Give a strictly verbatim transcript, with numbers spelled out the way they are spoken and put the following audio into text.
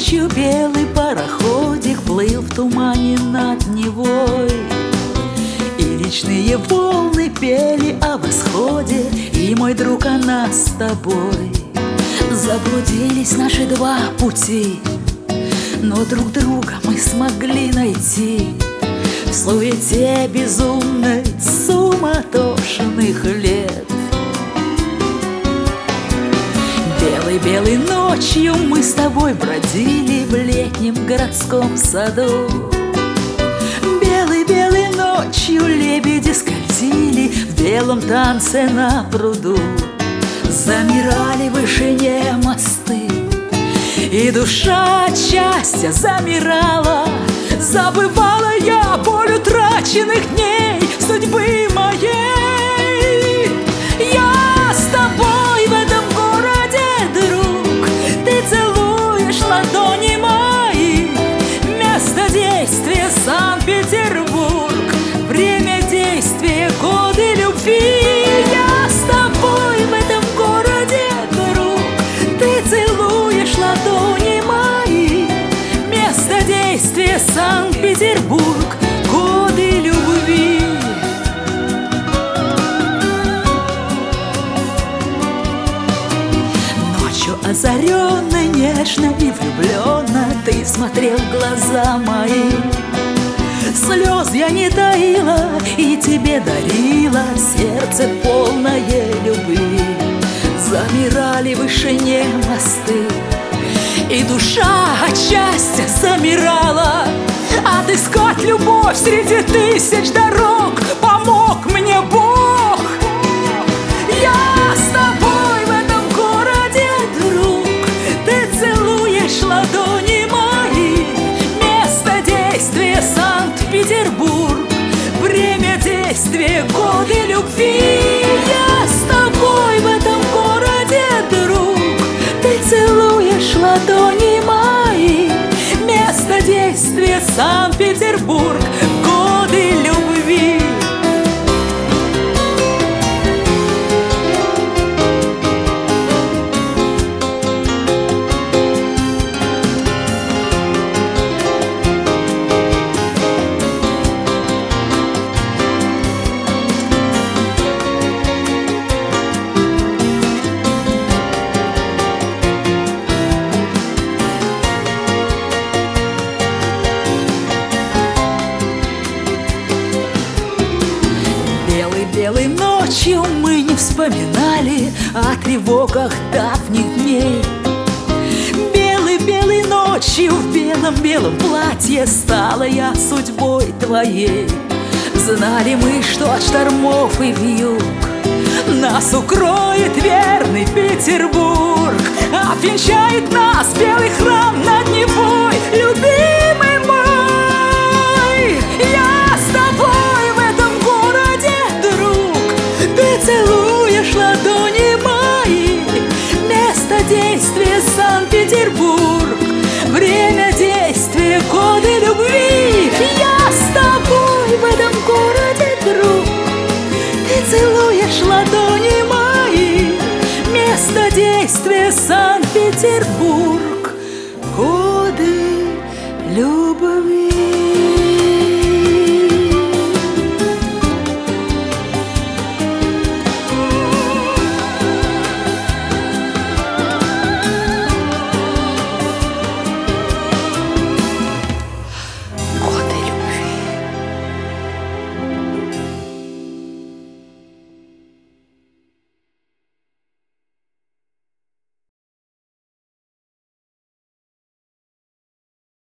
ночью белый пароходик плыл в тумане над Невой, и речные волны пели о восходе, и, мой друг, о нас с тобой. Заблудились наши два пути, но друг друга мы смогли найти в суете безумной суматошных лет. Белой-белой ночью мы с тобой бродили в летнем городском саду. Белой-белой ночью лебеди скользили в белом танце на пруду. Замирали в вышине мосты, и душа от счастья замирала. Забывала я боль утраченных дней судьбы моей. Я с тобой в этом городе, друг, ты целуешь ладони мои. Место действия Санкт-Петербург, время действия годы любви. Я с тобой в этом городе, друг, ты целуешь ладони мои. Место действия Санкт-Петербург, годы любви. Ночью озаренно, нежно и влюбленно ты смотрел в глаза мои. Слез я не таила и тебе дарила сердце полное любви. Замирали в вышине мосты, и душа от счастья замирала. Отыскать любовь среди тысяч дорог помог мне Бог. Я с тобой в этом городе, друг, ты целуешь ладони мои. Место действия Санкт-Петербург, время действия годы любви. Я с тобой в этом городе, друг, ты целуешь ладони мои. Место действия Санкт-Петербург, годы любви. Белой ночью мы не вспоминали о тревогах давних дней. Белой-белой ночью в белом-белом платье стала я судьбой твоей. Знали мы, что от штормов и вьюг нас укроет верный Петербург. Обвенчает нас белый храм над Невой, любимый мой. Я с тобой в этом городе, ты целуешь ладони мои. Место действия Санкт-Петербург, время